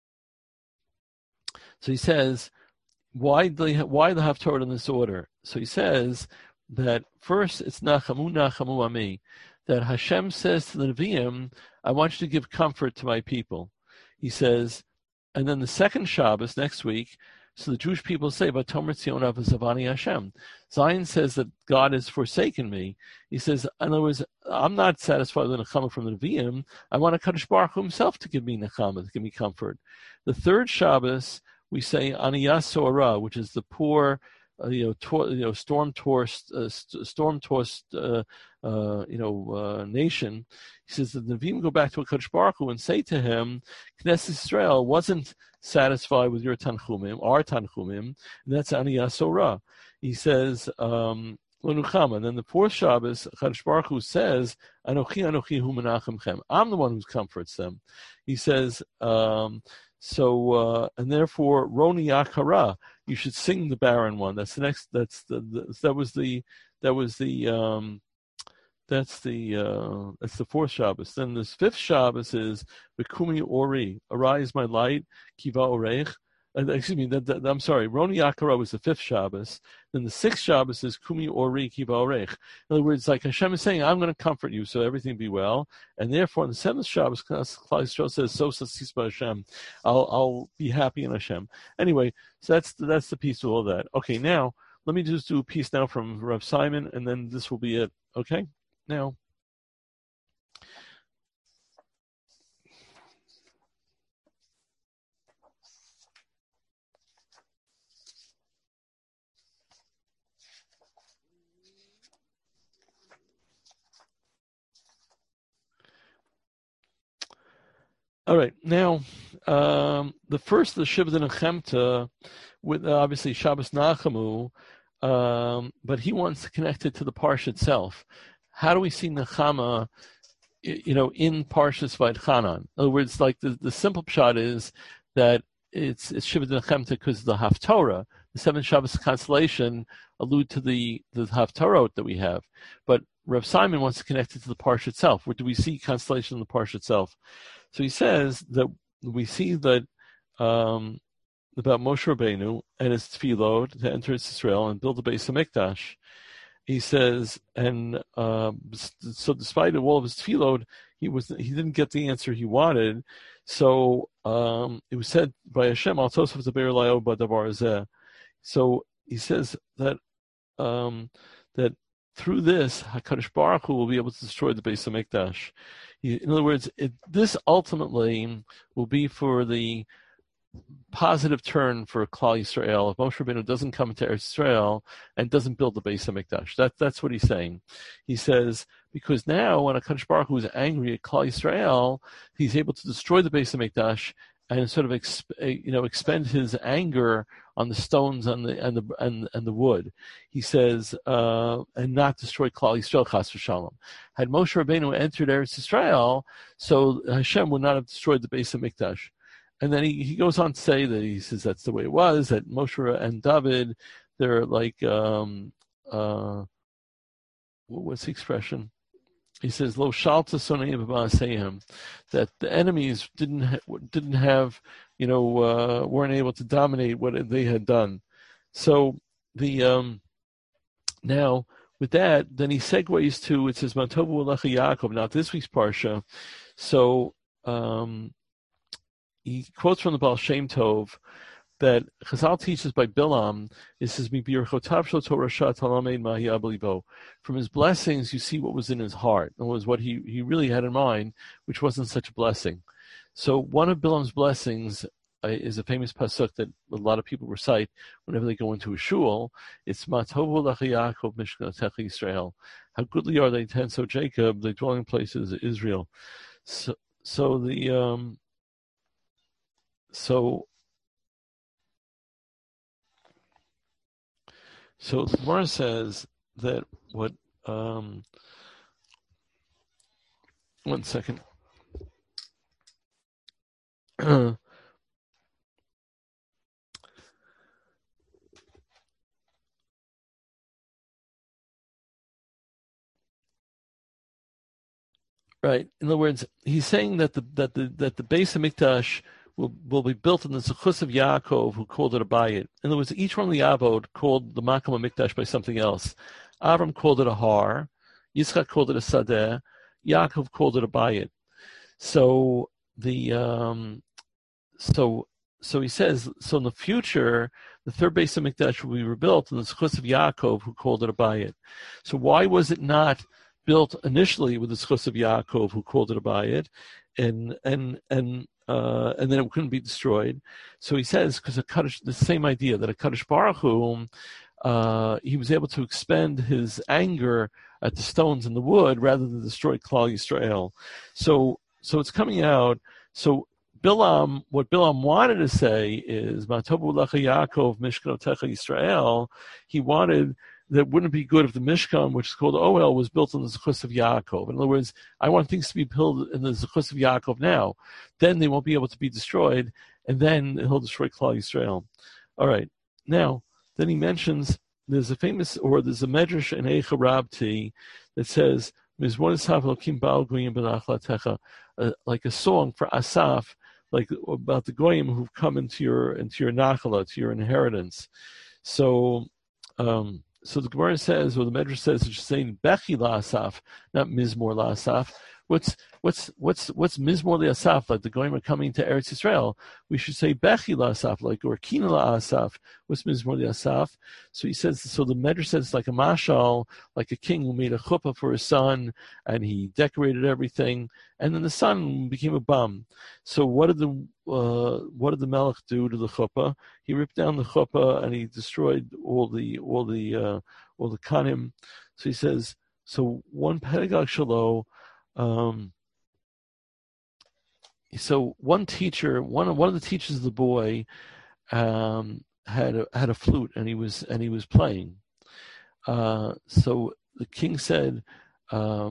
so he says why the why the Haftarot in this order. So he says that first it's Nachamu Nachamu Ami, that Hashem says to the Nevi'im, I want you to give comfort to my people. He says, and then the second Shabbos next week, so the Jewish people say, Vatomer Tzion Avazavani Hashem. Zion says that God has forsaken me. He says, in other words, I'm not satisfied with Nechama from the Nevi'im. I want HaKadosh Baruch Hu himself to give me Nechama, to give me comfort. The third Shabbos, we say Aniyas Soara, which is the poor, uh, you know, to, you know, storm-tossed, uh, st- storm-tossed, uh, uh, you know, uh, nation. He says that the Nevi'im go back to HaKadosh Baruch Hu and say to him, Knesset Israel wasn't satisfied with your Tanchumim, our Tanchumim, and that's Aniyas Soara. He says, um, and then the fourth Shabbos, HaKadosh Baruch Hu says, Anochi Anochi Hu Menachemchem. I'm the one who comforts them. He says, um, so, uh, and therefore, Roni Akara, you should sing the barren one. That's the next, that's the, the that was the, that was the, um, that's the, uh, that's the fourth Shabbos. Then this fifth Shabbos is Bekumi Ori, arise my light, Kiva Oreich. Uh, excuse me, that, that, I'm sorry, Roni Akara was the fifth Shabbos. Then the sixth Shabbos is Kumi Ori Kiva Oreich. In other words, like Hashem is saying, I'm going to comfort you so everything be well. And therefore, in the seventh Shabbos, Klal Yisrael says, So Sasisba Hashem, I'll I'll be happy in Hashem. Anyway, so that's that's the piece of all that. Okay, now let me just do a piece now from Rav Simon, and then this will be it. Okay, now. All right, now um, the first, the Shiva de Nechemta, with uh, obviously Shabbos Nachamu, um, but he wants to connect it to the Parsha itself. How do we see Nechama, you know, in Parshas Vayetchanan? In other words, like the, the simple pshat is that it's, it's Shiva de Nechemta because the Haftorah, the seven Shabbos constellation, allude to the the Haftarot that we have, but Rav Simon wants to connect it to the Parsha itself. Where do we see constellation in the Parsha itself? So he says that we see that um, about Moshe Rabbeinu and his tefillot to enter Israel and build the Beis Hamikdash. He says, and uh, so despite all of his tefillot, he was he didn't get the answer he wanted. So um, it was said by Hashem, Al Tosaf Zaber Layo Badavar Zeh. So he says that um, that through this, HaKadosh Baruch Hu will be able to destroy the Beis Hamikdash. In other words, it, this ultimately will be for the positive turn for Klal Yisrael. If Moshe Rabbeinu doesn't come into Eretz Yisrael and doesn't build the Beis Hamikdash, that, that's what he's saying. He says, because now when HaKadosh Baruch Hu is angry at Klal Yisrael, he's able to destroy the Beis Hamikdash and sort of exp, you know expend his anger on the stones and the and the and, and the wood. He says, uh, and not destroy Klal Yisrael chas v'shalom. Had Moshe Rabbeinu entered Eretz Yisrael, so Hashem would not have destroyed the Beis Hamikdash. And then he, he goes on to say that he says that's the way it was, that Moshe and David, they're like um, uh, what was the expression? He says, "Lo shalta sonayim b'ma'asehim," that the enemies didn't ha- didn't have, you know, uh, weren't able to dominate what they had done. So the um, now with that, then he segues to, it says Mantobu Alecha Yaakov. Now this week's parsha, so um, he quotes from the Baal Shem Tov that Chazal teaches by Bilam. It says, from his blessings, you see what was in his heart. And was what he, he really had in mind, which wasn't such a blessing. So one of Bilam's blessings uh, is a famous pasuk that a lot of people recite whenever they go into a shul. It's Matovu Lecha Yaakov Mishkanetecha Yisrael. How goodly are they, tents, O Jacob, the dwelling places of Israel. So, so the um, so. So the Gemara says that what, um, one second. Right. In other words, he's saying that the that the that the Beis HaMikdash will will be built in the Zechus of Yaakov, who called it a bayit. In other words, each one of the Avod called the Makom HaMikdash by something else. Avram called it a har, Yitzchak called it a sadeh, Yaakov called it a bayit. So the um, so so he says, so in the future, the third Beis HaMikdash will be rebuilt in the Zechus of Yaakov, who called it a bayit. So why was it not built initially with the Zechus of Yaakov, who called it a bayit, and and and Uh, and then it couldn't be destroyed. So he says, because the same idea that a Kadosh Baruch Hu, uh, he was able to expend his anger at the stones and the wood rather than destroy Klal Yisrael. So, so it's coming out. So Bilam, what Bilam wanted to say is, Matobu Lecha Yaakov Mishkanotecha Yisrael. He wanted that wouldn't be good if the Mishkan, which is called Oel, was built in the Zechus of Yaakov. In other words, I want things to be built in the Zechus of Yaakov now. Then they won't be able to be destroyed, and then he'll destroy Klal Yisrael. All right. Now, then he mentions there's a famous, or there's a medrash in Eicha Rabti that says, uh, like a song for Asaf, like about the goyim who've come into your into your nachala, to your inheritance. So. Um, So the Gemara says, or the Medrash says, it's saying Bechi La'asaf, not Mizmor La'asaf. What's what's what's what's Mizmor La'asaf? Like the Goyim are coming to Eretz Yisrael, we should say Bechi La'asaf, like, or Kina La'asaf. What's Mizmor La'asaf? So he says, so the Medrash says it's like a mashal, like a king who made a chuppah for his son, and he decorated everything, and then the son became a bum. So what did the uh, what did the Melech do to the chuppah? He ripped down the chuppah and he destroyed all the all the uh, all the kanim. So he says, so one pedagog shalo. Um, so one teacher, one one of the teachers of the boy, um, had a, had a flute, and he was and he was playing. Uh, so the king said, um,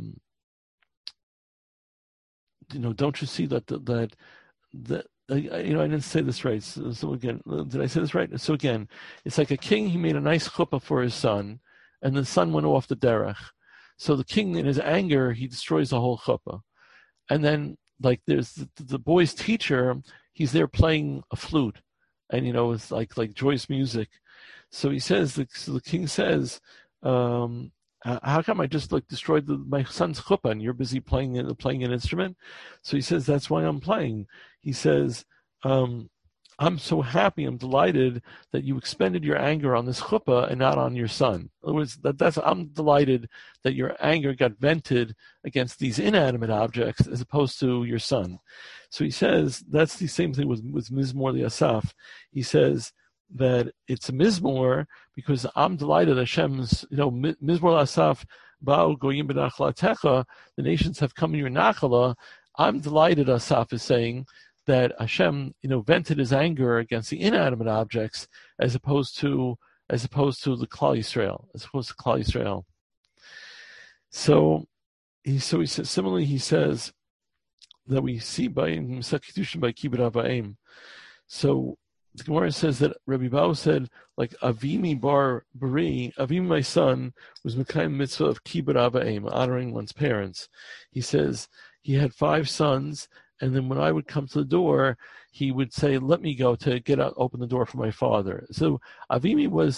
you know, don't you see that that that you know, I didn't say this right. So, so again, did I say this right? So again, it's like a king. He made a nice chuppah for his son, and the son went off the derech. So the king, in his anger, he destroys the whole chuppah. And then, like, there's the, the boy's teacher, he's there playing a flute. And, you know, it's like like joyous music. So he says, the, so the king says, um, how come I just, like, destroyed the, my son's chuppah and you're busy playing playing an instrument? So he says, that's why I'm playing. He says, um, I'm so happy, I'm delighted that you expended your anger on this chuppah and not on your son. In other words, that, that's, I'm delighted that your anger got vented against these inanimate objects as opposed to your son. So he says, that's the same thing with, with Mizmor L'Asaf. He says that it's a Mizmor because I'm delighted Hashem's, you know, Mizmor L'Asaf, Ba'u Goyim B'Nachalatecha, the nations have come in your Nachala. I'm delighted, Asaf is saying, that Hashem, you know, vented his anger against the inanimate objects as opposed to as opposed to the Klal Yisrael, as opposed to Klal Yisrael. So he so he says similarly he says that we see by in Kedushin by Kibbud Av Va'em. So the Gemara says that Rabbi Bau said, like, Avimi bar Bari, Avimi my son was Mekayim mitzvah of Kibbud Av Va'em, honoring one's parents. He says he had five sons. And then when I would come to the door, he would say, let me go to get out, open the door for my father. So Avimi was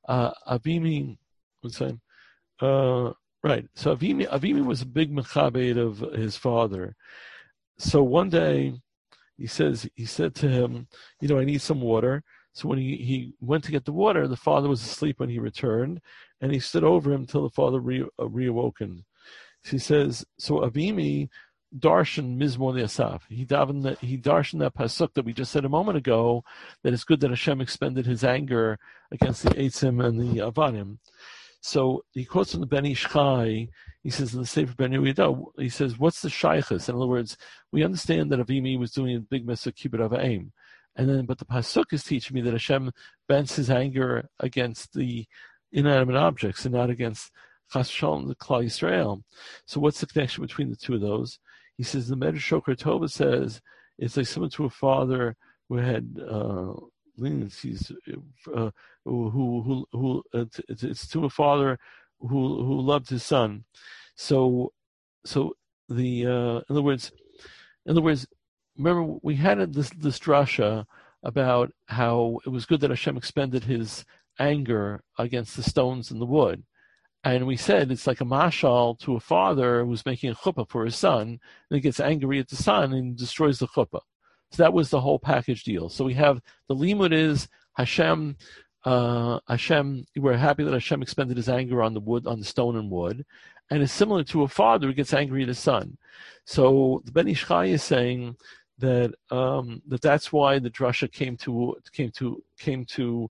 uh, Avimi, what's that? Uh, right. So Avimi, Avimi was a big mechabed of his father. So one day, he says he said to him, you know, I need some water. So when he, he went to get the water, the father was asleep when he returned, and he stood over him until the father re, uh, reawoken. She says, so Avimi darshan mizmor asaf. He davened he darshan that pasuk that we just said a moment ago, that it's good that Hashem expended his anger against the Eitzim and the Avanim. So he quotes from the Ben Ish Chai. He says in the Sefer Ben Yehuda, he says, what's the shaychus? In other words, we understand that Avimi was doing a big mitzvah kibbut avayim, and then but the pasuk is teaching me that Hashem bends his anger against the inanimate objects and not against Chas Shalom, the Klal Yisrael. So what's the connection between the two of those? He says the Medrash Shokar Tova says it's like similar to a father who had uh, leniencies, uh, who who who uh, it's, it's to a father who who loved his son. So so the uh, in other words, in other words, remember we had this this drasha about how it was good that Hashem expended his anger against the stones and the wood. And we said it's like a mashal to a father who's making a chuppah for his son, and he gets angry at the son and destroys the chuppah. So that was the whole package deal. So we have the limud is Hashem, uh, Hashem, we're happy that Hashem expended his anger on the wood, on the stone and wood. And it's similar to a father who gets angry at his son. So the Ben Ish Chai is saying that um, that that's why the drasha came to came to came to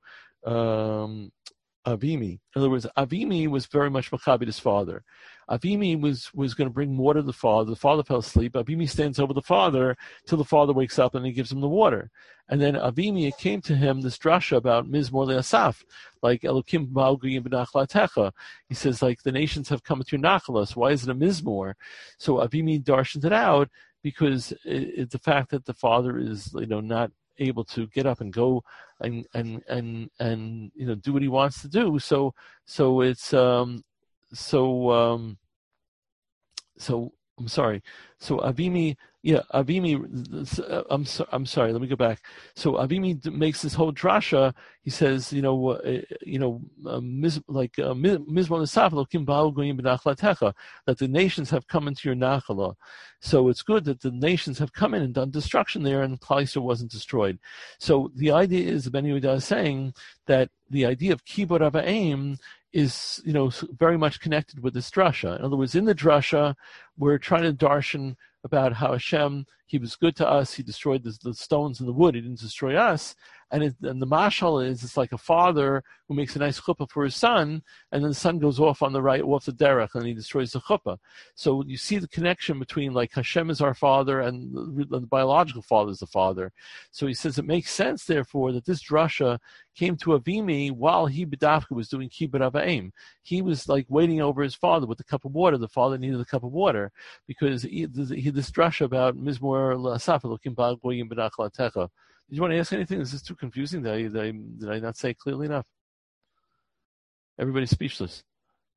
um, Avimi. In other words, Avimi was very much machabed his father. Avimi was, was going to bring water to the father. The father fell asleep. Avimi stands over the father till the father wakes up and he gives him the water. And then Avimi, it came to him this drasha about Mizmor le'asaf, like Elokim ba'alguyim b'nachlatecha. He says, like, the nations have come to your nachalas. Why is it a Mizmor? So Avimi darshans it out because it, it, the fact that the father is, you know, not able to get up and go and and and and you know do what he wants to do. So so it's um so um so I'm sorry. So Avimi, yeah, Avimi. I'm so, I'm sorry. Let me go back. So Avimi makes this whole drasha. He says, you know, uh, you know, uh, mis, like mizmor nesaf lokim ba'al goyim b'nachlatecha, that the nations have come into your nachala. So it's good that the nations have come in and done destruction there, and Klal Yisrael wasn't destroyed. So the idea is, Ben Yehuda is saying that the idea of kibbut avayim is, you know, very much connected with this drasha. In other words, in the drasha, we're trying to darshan about how Hashem, he was good to us, he destroyed the, the stones and the wood, he didn't destroy us. And, it, and the mashal is, it's like a father who makes a nice chuppah for his son, and then the son goes off on the right, off the derech, and he destroys the chuppah. So you see the connection between, like, Hashem is our father, and the, the biological father is the father. So he says it makes sense, therefore, that this drasha came to Avimi while he, B'dafka, was doing kibbut avayim. He was, like, waiting over his father with the cup of water. The father needed the cup of water, because he, he, this drasha about Mizmor l'asaf elokim ba'al goyim b'nachlatecha. Did you want to ask anything? Is this too confusing? Did I, did I, did I not say it clearly enough? Everybody's speechless.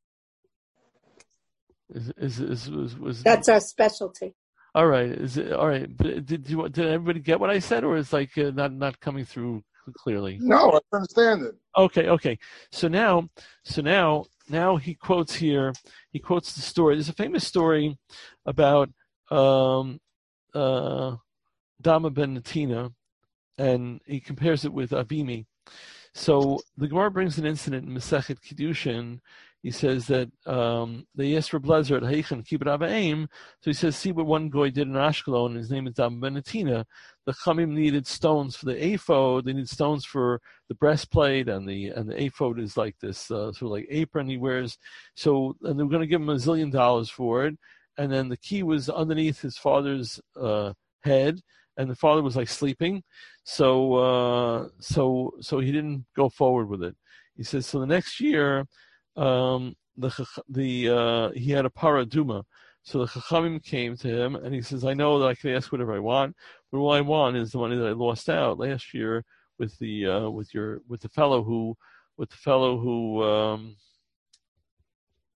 Is, is, is, was, was, That's our specialty. All right. Is it all right? But did you? Did everybody get what I said, or is like uh, not not coming through clearly? No, I understand it. Okay. Okay. So now, so now, now he quotes here. He quotes the story. There's a famous story about um, uh, Dama ben Natina. And he compares it with Avimi. So the Gemara brings an incident in Masechet Kiddushin. He says that um, they asked Reb Lezer at Heichen Kibbut avayim. So he says, see what one guy did in Ashkelon. His name is Dam ben Natina. The Chamim needed stones for the ephod. They need stones for the breastplate, and the and the ephod is like this uh, sort of like apron he wears. So and they were going to give him a zillion dollars for it. And then the key was underneath his father's uh, head. And the father was like sleeping, so uh, so so he didn't go forward with it. He says so. The next year, um, the the uh, he had a paraduma. So the chachamim came to him, and he says, "I know that I can ask whatever I want, but what I want is the money that I lost out last year with the uh, with your with the fellow who with the fellow who um,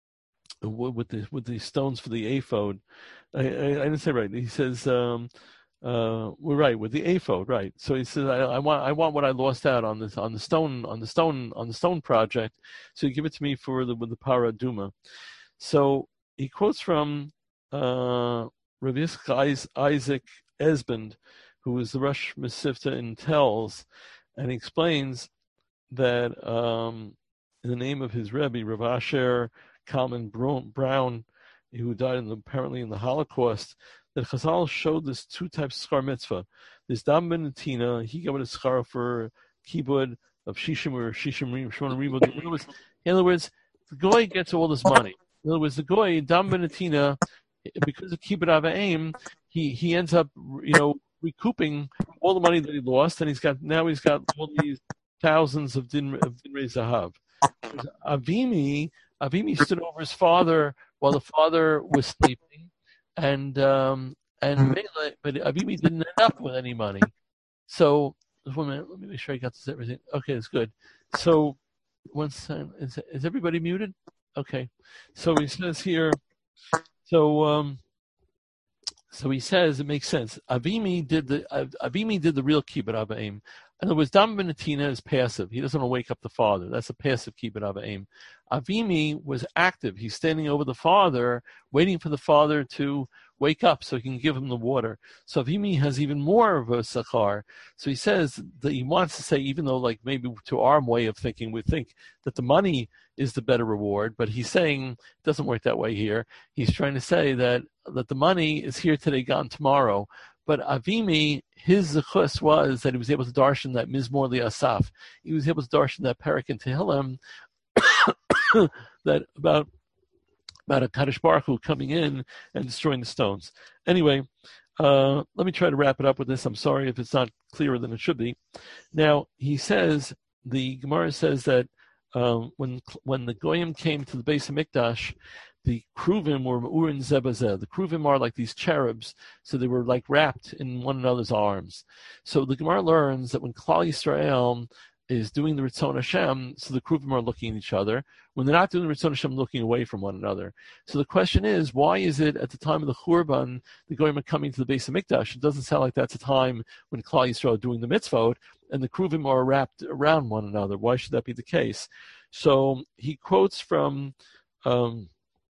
with the with the stones for the ephod." I, I, I didn't say right. He says. Um, Uh, we're right with the aphod, right? So he says, I, I want, I want what I lost out on this, on the stone, on the stone, on the stone project. So you give it to me for the with the para duma. So he quotes from uh, Rav Yitzchak Isaac Esband, who was the Rosh Mesivta in Telz, and he explains that um, in the name of his Rebbe, Rav Asher Kalman Brown, who died in the, apparently in the Holocaust, that Chazal showed this two types of schar mitzvah. This Dam ben Tina, he got a schar for kibud of shishim or shishim shmona ribud. In other words, in other words, the goy gets all this money. In other words, the goy Dam ben Tina, because of kibud avaim, he he ends up, you know, recouping all the money that he lost, and he's got now he's got all these thousands of din of dinrei zahav. Avimi Avimi stood over his father while the father was sleeping. And um, and Mele, but Avimi didn't end up with any money. So one minute, let me make sure I got this everything. Okay, it's good. So once is is everybody muted? Okay. So he says here. So um, so he says it makes sense. Avimi did the uh, Avimi did the real kibbut avaim. In other words, Dam ben Tina is passive. He doesn't want to wake up the father. That's a passive kibbut avaim. Avimi was active. He's standing over the father, waiting for the father to wake up so he can give him the water. So Avimi has even more of a sakar. So he says that he wants to say, even though like maybe to our way of thinking, we think that the money is the better reward, but he's saying it doesn't work that way here. He's trying to say that, that the money is here today, gone tomorrow. But Avimi, his zechus was that he was able to darshan that Mizmor Li'asaf. He was able to darshan that Perek in Tehillim, that about about a Kadosh Baruch Hu coming in and destroying the stones. Anyway, uh, let me try to wrap it up with this. I'm sorry if it's not clearer than it should be. Now, he says, the Gemara says that um, when when the Goyim came to the Beis HaMikdash, the Kruvim were Urin Zebazeh. The Kruvim are like these cherubs, so they were like wrapped in one another's arms. So the Gemara learns that when Klal Yisrael is doing the Ritzon Hashem, so the Kruvim are looking at each other. When they're not doing the Ritzon Hashem, looking away from one another. So the question is, why is it at the time of the Churban, the Goyim are coming to the Beis HaMikdash? It doesn't sound like that's a time when Klal Yisrael are doing the mitzvot, and the Kruvim are wrapped around one another. Why should that be the case? So he quotes from... Um,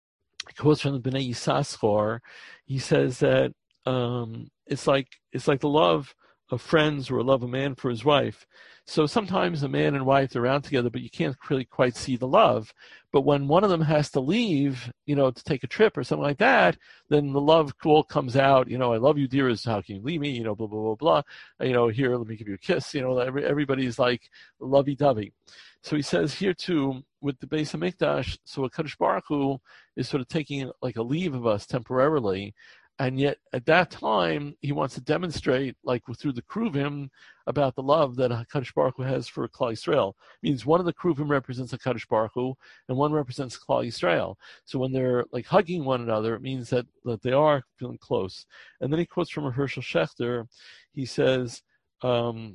He quotes from the Bnei Yissaschar. He says that um, it's like it's like the love of friends or a love of a man for his wife. So sometimes a man and wife are around together, but you can't really quite see the love. But when one of them has to leave, you know, to take a trip or something like that, then the love all comes out. You know, I love you, dearest. How can you leave me? You know, blah blah blah blah. You know, here, let me give you a kiss. You know, every, everybody's like lovey-dovey. So he says here too, with the Beis HaMikdash, so a Kadosh Baruch Hu is sort of taking like a leave of us temporarily, and yet at that time he wants to demonstrate, like through the Kruvim, about the love that Kadosh Baruch Hu has for Klal Yisrael. It means one of the Kruvim represents a Kadosh Baruch Hu, and one represents Klal Yisrael. So when they're like hugging one another, it means that, that they are feeling close. And then he quotes from Hershel Schechter. He says, um,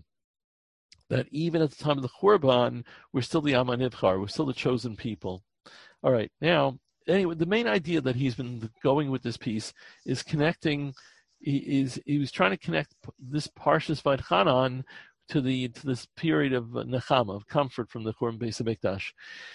that even at the time of the Churban, we're still the Am HaNivchar, we're still the chosen people. All right, now, anyway, the main idea that he's been going with this piece is connecting, he, is, he was trying to connect this Parshas Vaychanan to the to this period of Nechama, of comfort from the Churban Beis HaMikdash.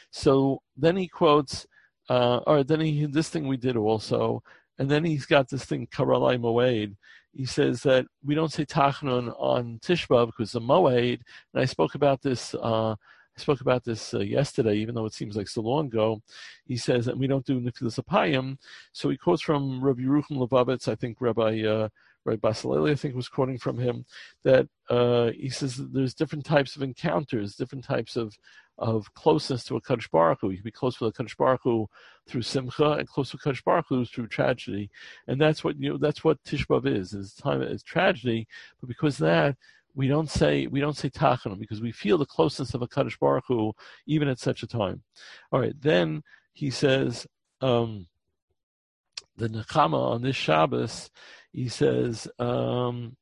So then he quotes, uh, or then he, this thing we did also, and then he's got this thing, Karalai Moed. He says that we don't say Tachnun on Tisha B'Av because of Moed, and I spoke about this. Uh, I spoke about this uh, yesterday, even though it seems like so long ago. He says that we don't do Nefilus Apayim. So he quotes from Rabbi Yerucham Levavitz, I think Rabbi uh, Rabbi Basileli, I think, was quoting from him, that uh, he says that there's different types of encounters, different types of of closeness to a Kadosh Baruch Hu. You can be close with a Kadosh Baruch Hu through Simcha, and close to a Kadosh Baruch Hu through tragedy. And that's what you know. That's what Tisha B'Av is. Is time is tragedy, but because of that, we don't say we don't say Tachanun, because we feel the closeness of a Kadosh Baruch Hu even at such a time. All right, then he says um, the Nechama on this Shabbos. He says um,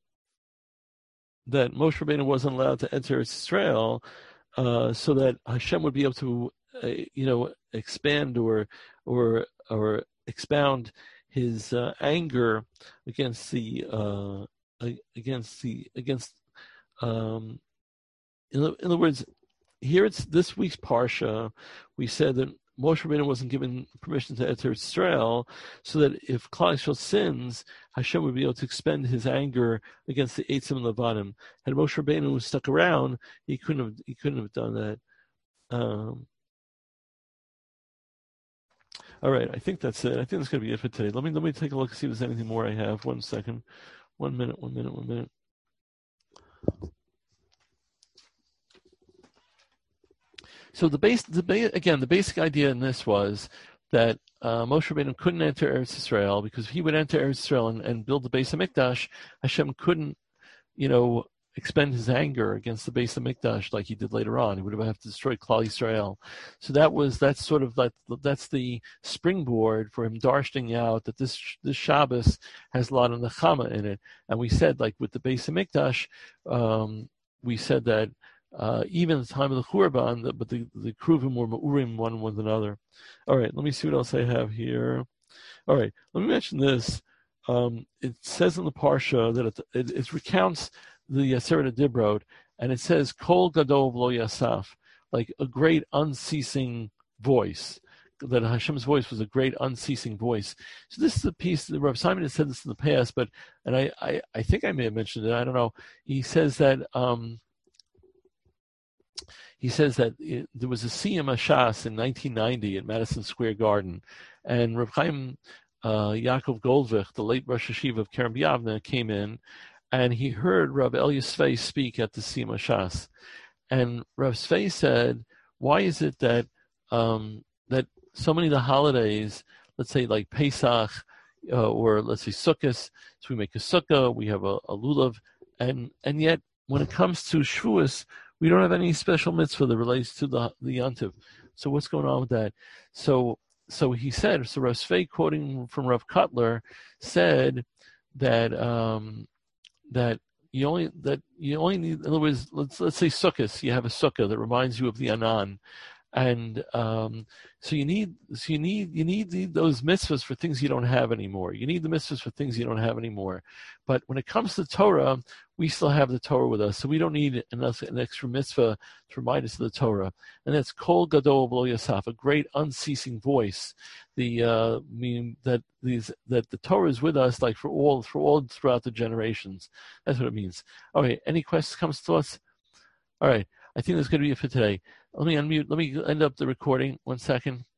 that Moshe Rabbeinu wasn't allowed to enter Israel. Uh, so that Hashem would be able to, uh, you know, expand or or or expound his uh, anger against the uh, against the against. Um, in, in other words, here it's this week's parsha. We said that Moshe Rabbeinu wasn't given permission to enter Israel, so that if Klal Yisrael sins, Hashem would be able to expend His anger against the Eitzim and Levanim. Had Moshe Rabbeinu stuck around, he couldn't have he couldn't have done that. Um, all right, I think that's it. I think that's going to be it for today. Let me let me take a look and see if there's anything more I have. One second, one minute, one minute, one minute. So the base, the ba- again, the basic idea in this was that uh, Moshe Rabbeinu couldn't enter Eretz Yisrael because if he would enter Eretz Yisrael and, and build the Beis HaMikdash, Hashem couldn't, you know, expend His anger against the Beis HaMikdash like He did later on. He would have to destroy Klal Yisrael. So that was that's sort of like that's the springboard for him darshing out that this this Shabbos has a lot of nechama in it. And we said, like with the Beis HaMikdash, um, we said that. Uh, even at the time of the Churban, the, but the, the Kruvim were Ma'urim one with another. All right, let me see what else I have here. All right, let me mention this. Um, it says in the Parsha that it, it, it recounts the Aseret Dibrot, and it says, Kol Gadol V'lo Yasaf, like a great unceasing voice, that Hashem's voice was a great unceasing voice. So this is a piece that Rav Simon has said this in the past, but, and I, I, I think I may have mentioned it, I don't know. He says that, um, He says that it, there was a Siyum Hashas in nineteen ninety at Madison Square Garden, and Rav Chaim uh, Yaakov Goldvich, the late Rosh Hashiva of Kerem B'Yavneh, came in, and he heard Rav Elia Sfei speak at the Siyum Hashas. And Rav Sfei said, why is it that um, that so many of the holidays, let's say like Pesach, uh, or let's say Sukkot, so we make a sukkah, we have a, a lulav, and, and yet when it comes to Shavuos, we don't have any special mitzvah that relates to the the Yontiv. So what's going on with that? So so he said, so Rav Sfei, quoting from Rav Kotler, said that um, that you only that you only need, in other words, let's let's say Sukkot, you have a sukkah that reminds you of the Anan. And um, so you need, so you need, you need the, those mitzvahs for things you don't have anymore. You need the mitzvahs for things you don't have anymore. But when it comes to Torah, we still have the Torah with us, so we don't need enough, an extra mitzvah to remind us of the Torah. And that's Kol Gadol V'lo Yasaf, a great unceasing voice. The uh, mean that these that the Torah is with us, like for all for all throughout the generations. That's what it means. All right. Any questions, comes to us? All right. I think that's going to be it for today. Let me unmute. Let me end up the recording. One second.